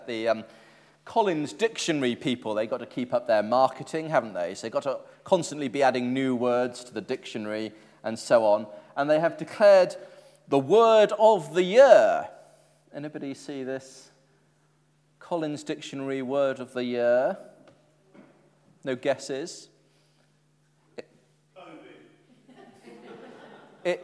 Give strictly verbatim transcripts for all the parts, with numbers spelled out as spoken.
The um, Collins Dictionary people, they've got to keep up their marketing, haven't they? So they've got to constantly be adding new words to the dictionary and so on. And they have declared the word of the year. Anybody see this? Collins Dictionary word of the year. No guesses? It, it,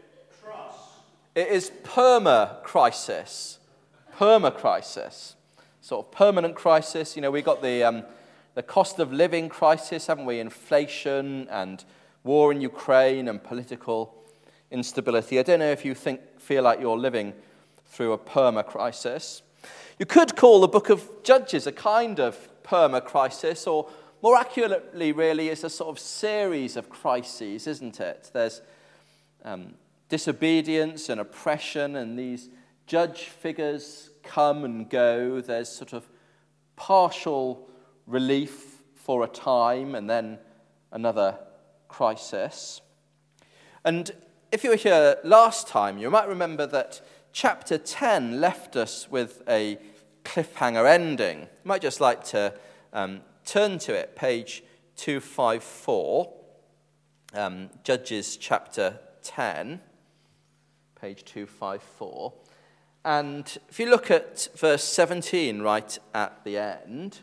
it is perma-crisis. Perma-crisis. Sort of permanent crisis. You know, we got the um, the cost of living crisis, haven't we? Inflation and war in Ukraine and political instability. I don't know if you think feel like you're living through a perma-crisis. You could call the book of Judges a kind of perma-crisis, or more accurately, really, it's a sort of series of crises, isn't it? There's um, disobedience and oppression, and these judge figures come and go. There's sort of partial relief for a time and then another crisis. And if you were here last time, you might remember that chapter ten left us with a cliffhanger ending. You might just like to um, turn to it, page two fifty-four, um, Judges chapter ten, page two fifty-four. And if you look at verse seventeen right at the end,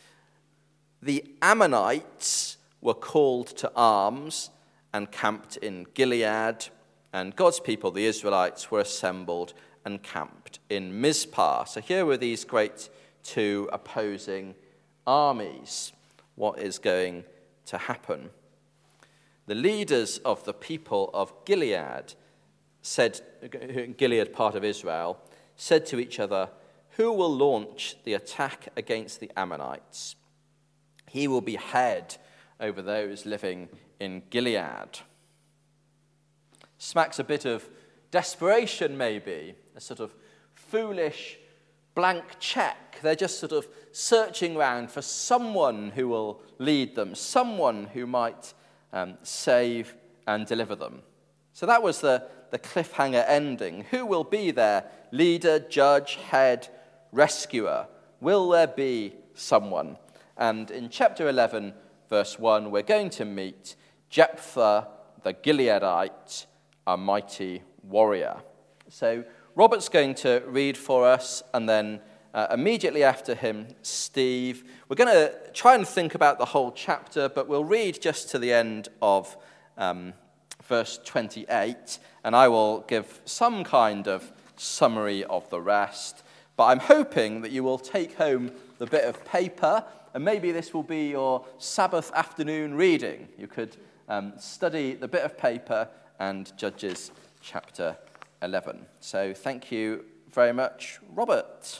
the Ammonites were called to arms and camped in Gilead, and God's people, the Israelites, were assembled and camped in Mizpah. So here were these great two opposing armies. What is going to happen? The leaders of the people of Gilead said, Gilead, part of Israel, said to each other, "Who will launch the attack against the Ammonites? He will be head over those living in Gilead." Smacks a bit of desperation, maybe, a sort of foolish blank check. They're just sort of searching around for someone who will lead them, someone who might um, save and deliver them. So that was the, the cliffhanger ending. Who will be their leader, judge, head, rescuer? Will there be someone? And in chapter eleven, verse one, we're going to meet Jephthah the Gileadite, a mighty warrior. So Robert's going to read for us, and then uh, immediately after him, Steve. We're going to try and think about the whole chapter, but we'll read just to the end of um, verse twenty-eight, and I will give some kind of summary of the rest. But I'm hoping that you will take home the bit of paper, and maybe this will be your Sabbath afternoon reading. You could um, study the bit of paper and Judges chapter eleven. So thank you very much, Robert.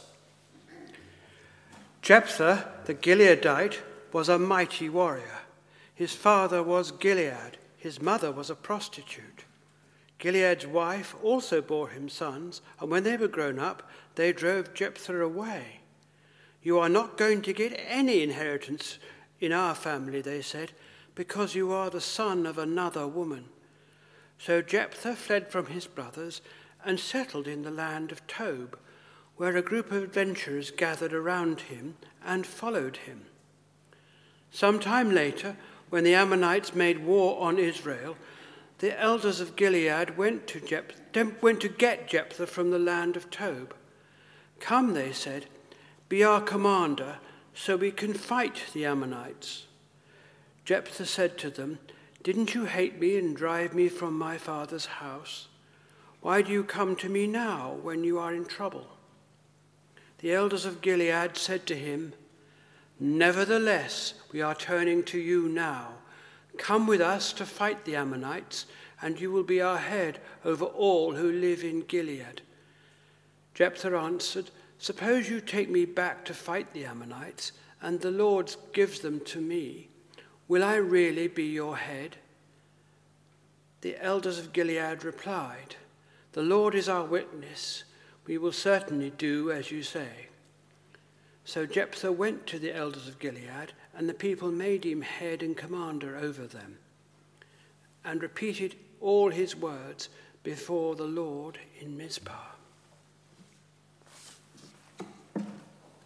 Jephthah the Gileadite was a mighty warrior. His father was Gilead. His mother was a prostitute. Gilead's wife also bore him sons, and when they were grown up, they drove Jephthah away. "You are not going to get any inheritance in our family," they said, "because you are the son of another woman." So Jephthah fled from his brothers and settled in the land of Tob, where a group of adventurers gathered around him and followed him. Some time later, when the Ammonites made war on Israel, the elders of Gilead went to, Jeph- went to get Jephthah from the land of Tob. "Come," they said, "be our commander, so we can fight the Ammonites." Jephthah said to them, "Didn't you hate me and drive me from my father's house? Why do you come to me now when you are in trouble?" The elders of Gilead said to him, "Nevertheless, we are turning to you now. Come with us to fight the Ammonites, and you will be our head over all who live in Gilead." Jephthah answered, "Suppose you take me back to fight the Ammonites, and the Lord gives them to me. Will I really be your head?" The elders of Gilead replied, "The Lord is our witness. We will certainly do as you say." So Jephthah went to the elders of Gilead, and the people made him head and commander over them, and repeated all his words before the Lord in Mizpah.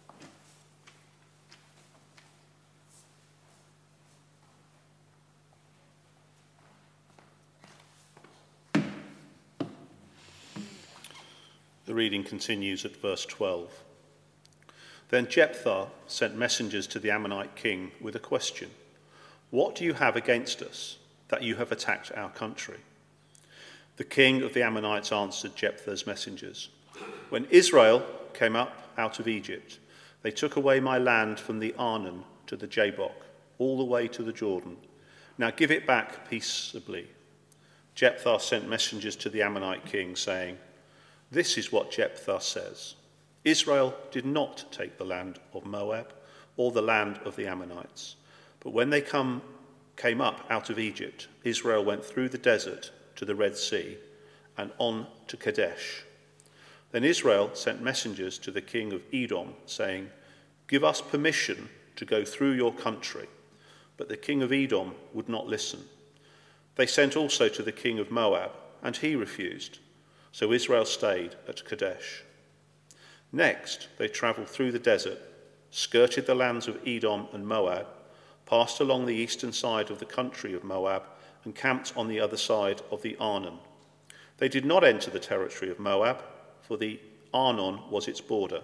The reading continues at verse twelve. Then Jephthah sent messengers to the Ammonite king with a question. What do you have against us, that you have attacked our country? The king of the Ammonites answered Jephthah's messengers. When Israel came up out of Egypt, they took away my land from the Arnon to the Jabbok, all the way to the Jordan. Now give it back peaceably. Jephthah sent messengers to the Ammonite king, saying, This is what Jephthah says. Israel did not take the land of Moab or the land of the Ammonites. But when they come, came up out of Egypt, Israel went through the desert to the Red Sea and on to Kadesh. Then Israel sent messengers to the king of Edom, saying, Give us permission to go through your country. But the king of Edom would not listen. They sent also to the king of Moab, and he refused. So Israel stayed at Kadesh. Next, they travelled through the desert, skirted the lands of Edom and Moab, passed along the eastern side of the country of Moab, and camped on the other side of the Arnon. They did not enter the territory of Moab, for the Arnon was its border.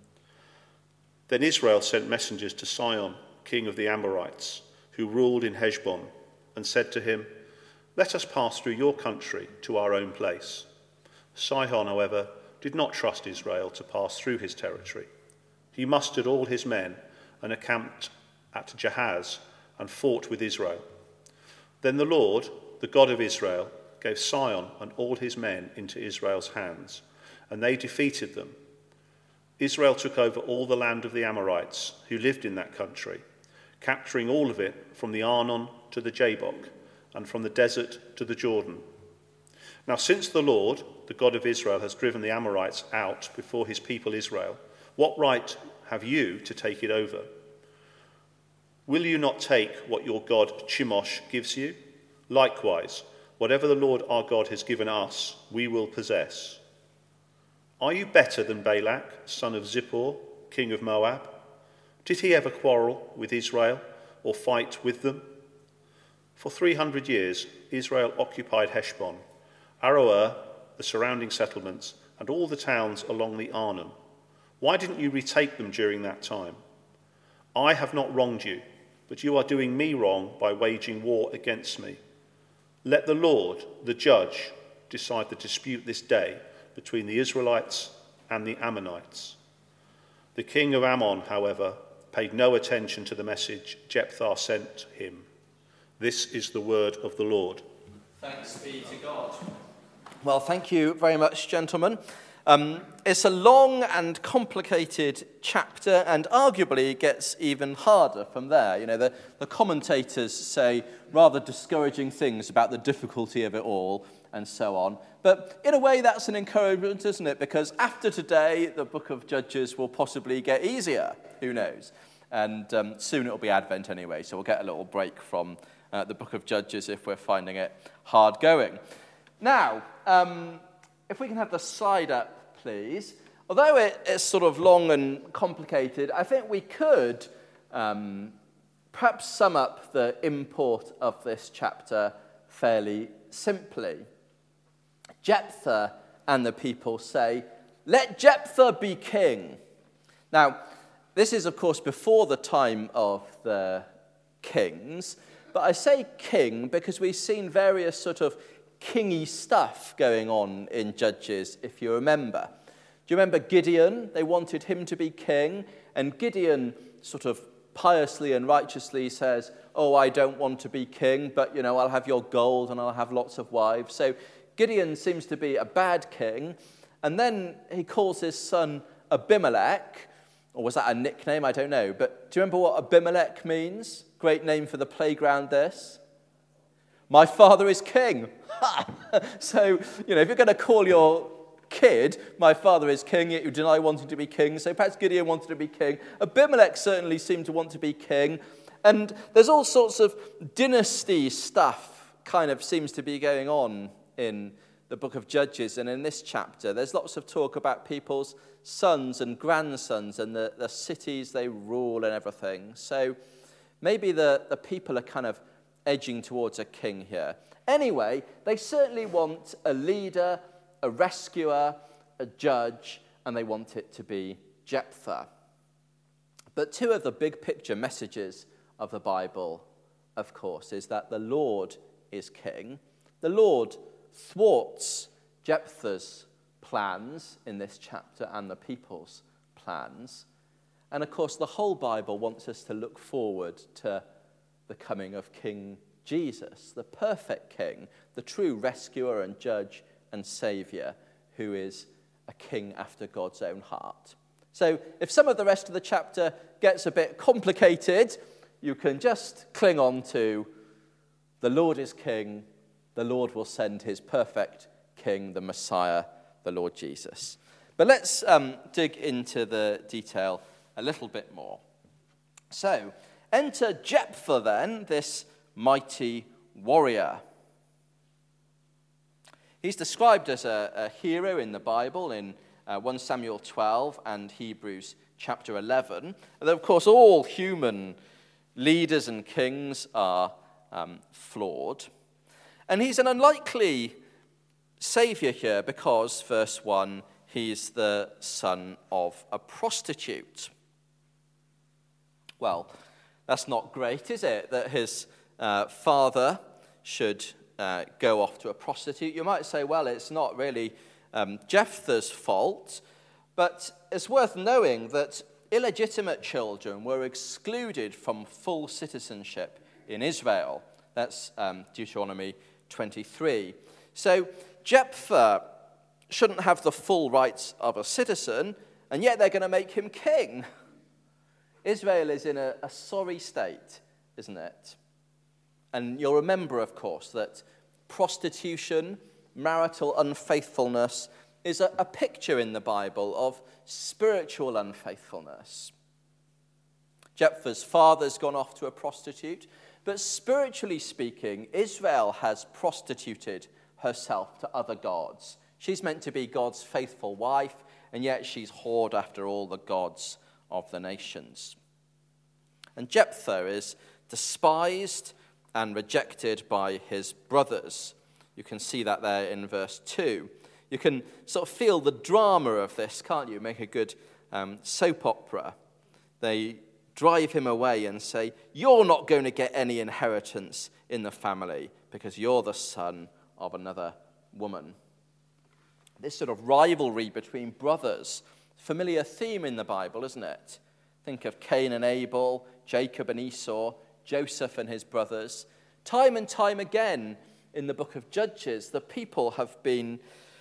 Then Israel sent messengers to Sihon, king of the Amorites, who ruled in Heshbon, and said to him, Let us pass through your country to our own place. Sihon, however, did not trust Israel to pass through his territory. He mustered all his men and encamped at Jahaz and fought with Israel. Then the Lord, the God of Israel, gave Sihon and all his men into Israel's hands, and they defeated them. Israel took over all the land of the Amorites who lived in that country, capturing all of it from the Arnon to the Jabbok and from the desert to the Jordan. Now, since the Lord, the God of Israel, has driven the Amorites out before his people Israel, what right have you to take it over? Will you not take what your god Chemosh gives you? Likewise, whatever the Lord our God has given us, we will possess. Are you better than Balak, son of Zippor, king of Moab? Did he ever quarrel with Israel or fight with them? For three hundred years, Israel occupied Heshbon, Aroer, the surrounding settlements, and all the towns along the Arnon. Why didn't you retake them during that time? I have not wronged you, but you are doing me wrong by waging war against me. Let the Lord, the judge, decide the dispute this day between the Israelites and the Ammonites. The king of Ammon, however, paid no attention to the message Jephthah sent him. This is the word of the Lord. Thanks be to God. Well, thank you very much, gentlemen. Um, it's a long and complicated chapter, and arguably it gets even harder from there. You know, the, the commentators say rather discouraging things about the difficulty of it all, and so on. But in a way, that's an encouragement, isn't it? Because after today, the book of Judges will possibly get easier. Who knows? And um, soon it'll be Advent anyway, so we'll get a little break from uh, the book of Judges if we're finding it hard going. Now, um, if we can have the slide up, please. Although it, it's sort of long and complicated, I think we could um, perhaps sum up the import of this chapter fairly simply. Jephthah and the people say, "Let Jephthah be king." Now, this is, of course, before the time of the kings, but I say king because we've seen various sort of kingy stuff going on in Judges, if you remember. Do you remember Gideon? They wanted him to be king, and Gideon sort of piously and righteously says, "Oh, I don't want to be king, but, you know, I'll have your gold and I'll have lots of wives." So Gideon seems to be a bad king, and then he calls his son Abimelech, or was that a nickname? I don't know. But do you remember what Abimelech means? Great name for the playground, this. My father is king. So, you know, if you're going to call your kid, my father is king, yet you deny wanting to be king. So perhaps Gideon wanted to be king. Abimelech certainly seemed to want to be king. And there's all sorts of dynasty stuff kind of seems to be going on in the book of Judges. And in this chapter, there's lots of talk about people's sons and grandsons and the, the cities they rule and everything. So maybe the, the people are kind of edging towards a king here. Anyway, they certainly want a leader, a rescuer, a judge, and they want it to be Jephthah. But two of the big picture messages of the Bible, of course, is that the Lord is king. The Lord thwarts Jephthah's plans in this chapter and the people's plans. And of course, the whole Bible wants us to look forward to the coming of King Jesus, the perfect king, the true rescuer and judge and saviour, who is a king after God's own heart. So if some of the rest of the chapter gets a bit complicated, you can just cling on to the Lord is king, the Lord will send his perfect king, the Messiah, the Lord Jesus. But let's um, dig into the detail a little bit more. So, enter Jephthah then, this mighty warrior. He's described as a, a hero in the Bible in uh, First Samuel twelve and Hebrews chapter eleven. And of course, all human leaders and kings are um, flawed. And he's an unlikely saviour here because, verse one, he's the son of a prostitute. Well, that's not great, is it, that his uh, father should uh, go off to a prostitute? You might say, well, it's not really um, Jephthah's fault, but it's worth knowing that illegitimate children were excluded from full citizenship in Israel. That's um, Deuteronomy twenty-three. So Jephthah shouldn't have the full rights of a citizen, and yet they're going to make him king. Israel is in a, a sorry state, isn't it? And you'll remember, of course, that prostitution, marital unfaithfulness, is a, a picture in the Bible of spiritual unfaithfulness. Jephthah's father's gone off to a prostitute, but spiritually speaking, Israel has prostituted herself to other gods. She's meant to be God's faithful wife, and yet she's whored after all the gods of the nations. And Jephthah is despised and rejected by his brothers. You can see that there in verse two. You can sort of feel the drama of this, can't you? Make a good um, soap opera. They drive him away and say, you're not going to get any inheritance in the family because you're the son of another woman. This sort of rivalry between brothers, familiar theme in the Bible, isn't it? Think of Cain and Abel, Jacob and Esau, Joseph and his brothers. Time and time again in the book of Judges, the people have been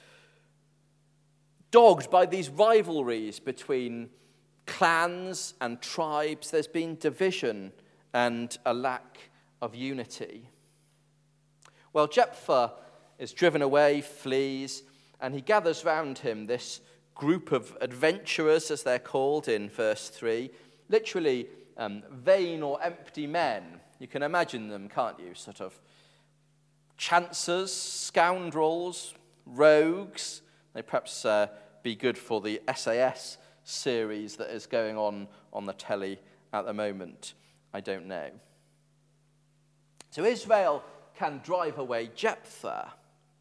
dogged by these rivalries between clans and tribes. There's been division and a lack of unity. Well, Jephthah is driven away, flees, and he gathers round him this group of adventurers, as they're called in verse three, literally um, vain or empty men. You can imagine them, can't you? Sort of chancers, scoundrels, rogues. They perhaps uh, be good for the S A S series that is going on on the telly at the moment. I don't know. So Israel can drive away Jephthah,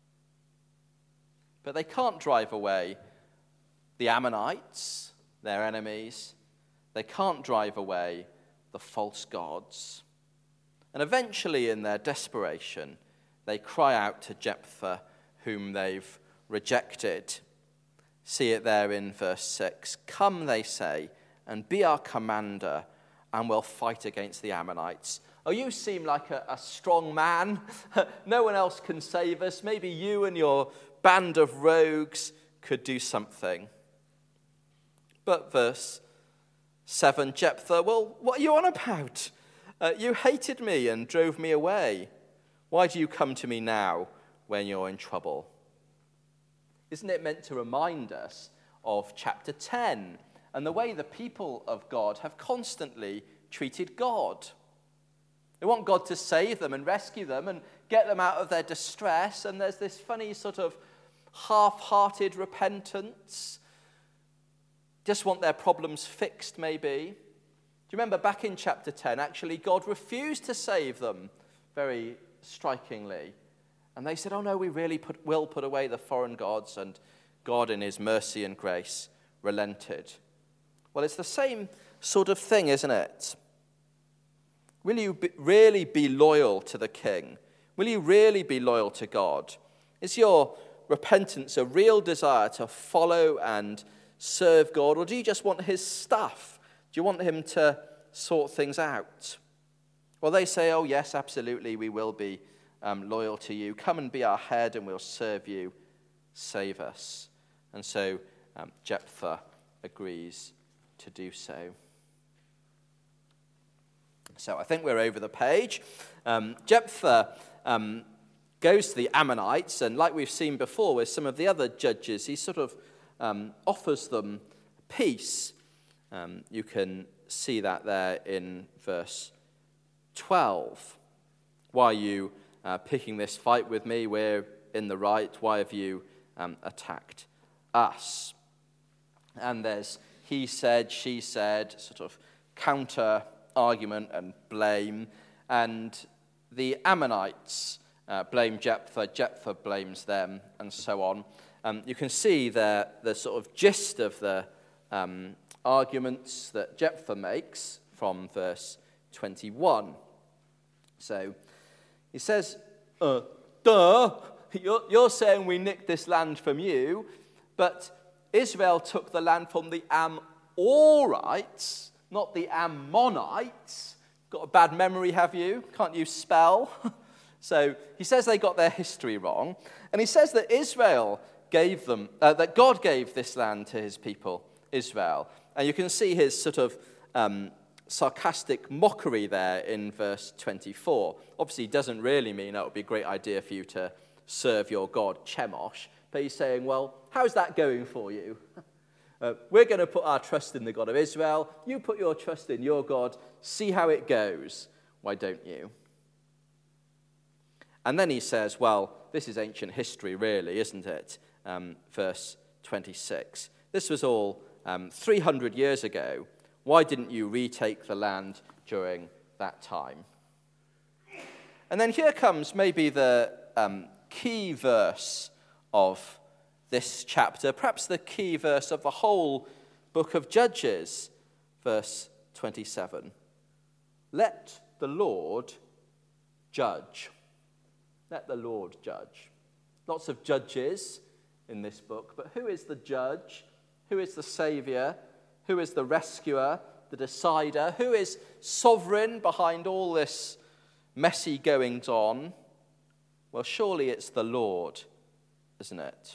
but they can't drive away the Ammonites, their enemies. They can't drive away the false gods. And eventually, in their desperation, they cry out to Jephthah, whom they've rejected. See it there in verse six. Come, they say, and be our commander, and we'll fight against the Ammonites. Oh, you seem like a, a strong man. No one else can save us. Maybe you and your band of rogues could do something. But verse seven, Jephthah, well, what are you on about? Uh, you hated me and drove me away. Why do you come to me now when you're in trouble? Isn't it meant to remind us of chapter ten and the way the people of God have constantly treated God? They want God to save them and rescue them and get them out of their distress, and there's this funny sort of half-hearted repentance. Just want their problems fixed, maybe. Do you remember back in chapter ten, actually, God refused to save them, very strikingly. And they said, oh no, we really put, will put away the foreign gods. And God in his mercy and grace relented. Well, it's the same sort of thing, isn't it? Will you be, really be loyal to the king? Will you really be loyal to God? Is your repentance a real desire to follow and serve God, or do you just want his stuff? Do you want him to sort things out? Well, they say, oh yes, absolutely, we will be um, loyal to you. Come and be our head and we'll serve you. Save us. And so um, Jephthah agrees to do so. So I think we're over the page. Um, Jephthah um, goes to the Ammonites, and like we've seen before with some of the other judges, he sort of um, offers them peace. Um, you can see that there in verse twelve. Why are you uh, picking this fight with me? We're in the right. Why have you um, attacked us? And there's he said, she said, sort of counter argument and blame. And the Ammonites uh, blame Jephthah, Jephthah blames them, and so on. Um, you can see the, the sort of gist of the um, arguments that Jephthah makes from verse twenty-one. So he says, uh, duh, you're, you're saying we nicked this land from you, but Israel took the land from the Amorites, not the Ammonites. Got a bad memory, have you? Can't you spell? So he says they got their history wrong. And he says that Israel gave them, uh, that God gave this land to his people, Israel. And you can see his sort of um, sarcastic mockery there in verse twenty-four. Obviously, he doesn't really mean that would be a great idea for you to serve your God, Chemosh. But he's saying, well, how's that going for you? Uh, we're going to put our trust in the God of Israel. You put your trust in your God. See how it goes. Why don't you? And then he says, well, this is ancient history, really, isn't it? Um, verse twenty-six. This was all um, three hundred years ago. Why didn't you retake the land during that time? And then here comes maybe the um, key verse of this chapter, perhaps the key verse of the whole book of Judges, verse twenty-seven. Let the Lord judge. Let the Lord judge. Lots of judges in this book, but who is the judge? Who is the Saviour? Who is the rescuer, the decider? Who is sovereign behind all this messy goings on? Well, surely it's the Lord, isn't it?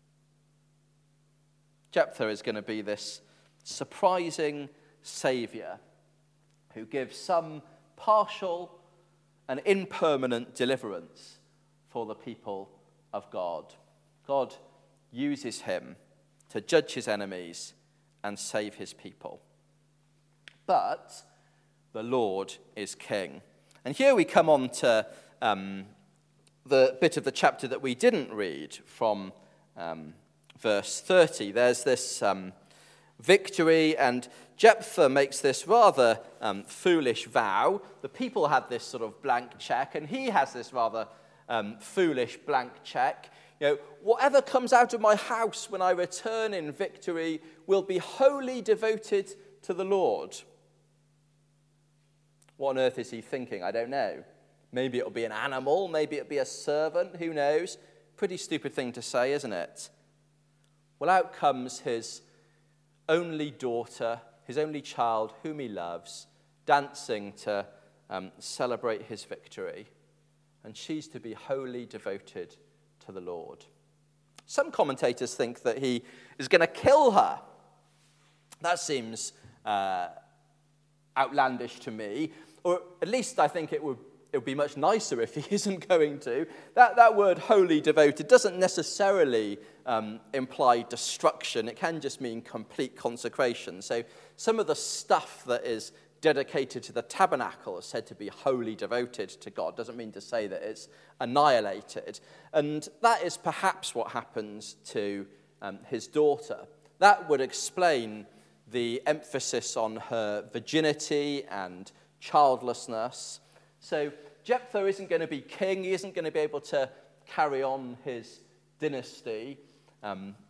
Jephthah is going to be this surprising saviour who gives some partial and impermanent deliverance for the people of God. God uses him to judge his enemies and save his people. But the Lord is king. And here we come on to um, the bit of the chapter that we didn't read from um, verse thirty. There's this um, victory, and Jephthah makes this rather um, foolish vow. The people had this sort of blank check, and he has this rather um, foolish blank check. You know, whatever comes out of my house when I return in victory will be wholly devoted to the Lord. What on earth is he thinking? I don't know. Maybe it'll be an animal, maybe it'll be a servant, who knows? Pretty stupid thing to say, isn't it? Well, out comes his only daughter, his only child, whom he loves, dancing to um, celebrate his victory. And she's to be wholly devoted to the Lord. Some commentators think that he is going to kill her. That seems uh, outlandish to me. Or at least I think it would It would be much nicer if he isn't going to. That, that word wholly devoted doesn't necessarily um, imply destruction. It can just mean complete consecration. So some of the stuff that is dedicated to the tabernacle is said to be wholly devoted to God. Doesn't mean to say that it's annihilated. And that is perhaps what happens to um, his daughter. That would explain the emphasis on her virginity and childlessness. So Jephthah isn't going to be king. He isn't going to be able to carry on his dynasty. Um,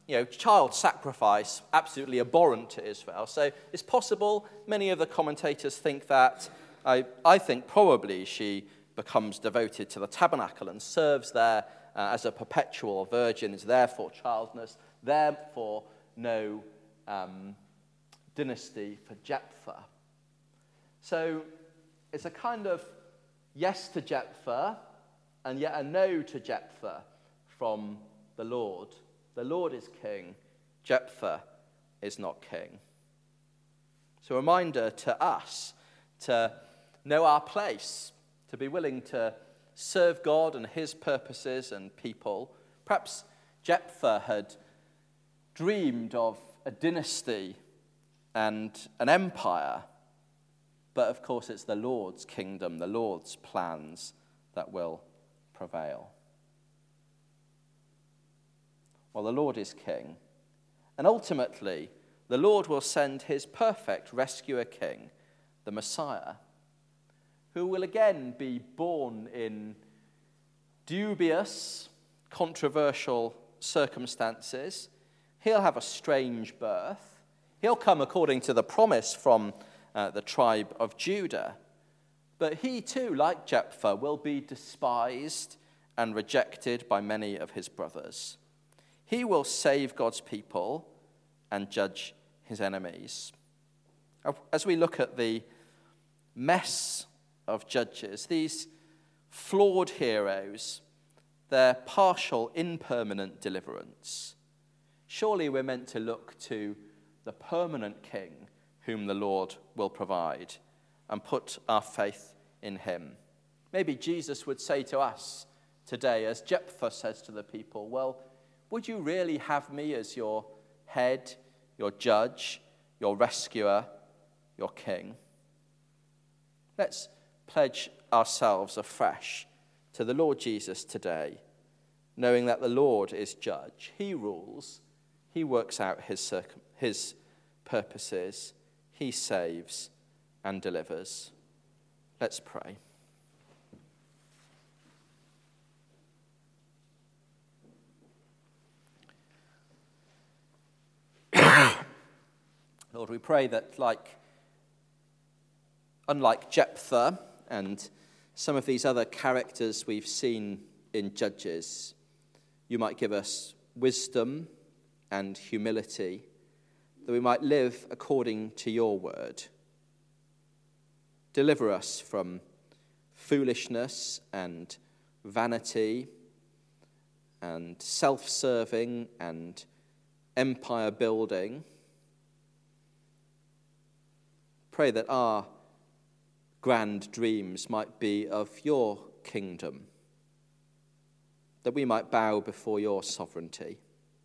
you know, child sacrifice absolutely abhorrent to Israel. So it's possible, many of the commentators think that, I, I think probably she becomes devoted to the tabernacle and serves there uh, as a perpetual virgin, is therefore childless, therefore no um, dynasty for Jephthah. So it's a kind of yes to Jephthah and yet a no to Jephthah from the Lord. The Lord is king, Jephthah is not king. So a reminder to us to know our place, to be willing to serve God and his purposes and people. Perhaps Jephthah had dreamed of a dynasty and an empire, but of course it's the Lord's kingdom, the Lord's plans that will prevail. Well, the Lord is king, and ultimately the Lord will send his perfect rescuer king, the Messiah, who will again be born in dubious, controversial circumstances. He'll have a strange birth. He'll come according to the promise from uh, the tribe of Judah. But he too, like Jephthah, will be despised and rejected by many of his brothers. He will save God's people and judge his enemies. As we look at the mess of Judges, these flawed heroes, their partial, impermanent deliverance, surely we're meant to look to the permanent king whom the Lord will provide and put our faith in him. Maybe Jesus would say to us today, as Jephthah says to the people, well, would you really have me as your head, your judge, your rescuer, your king? Let's pledge ourselves afresh to the Lord Jesus today, knowing that the Lord is judge. He rules. He works out his, circum- his purposes. He saves and delivers. Let's pray. Lord, we pray that like, unlike Jephthah and some of these other characters we've seen in Judges, you might give us wisdom and humility, that we might live according to your word. Deliver us from foolishness and vanity and self-serving and empire building. Pray that our grand dreams might be of your kingdom, that we might bow before your sovereignty.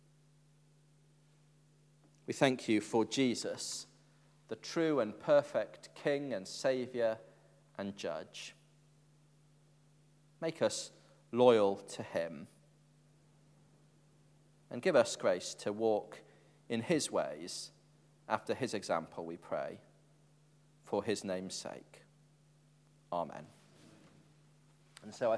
We thank you for Jesus, the true and perfect King and Saviour and Judge. Make us loyal to him and give us grace to walk in his ways after his example, we pray, for his name's sake. Amen. And so I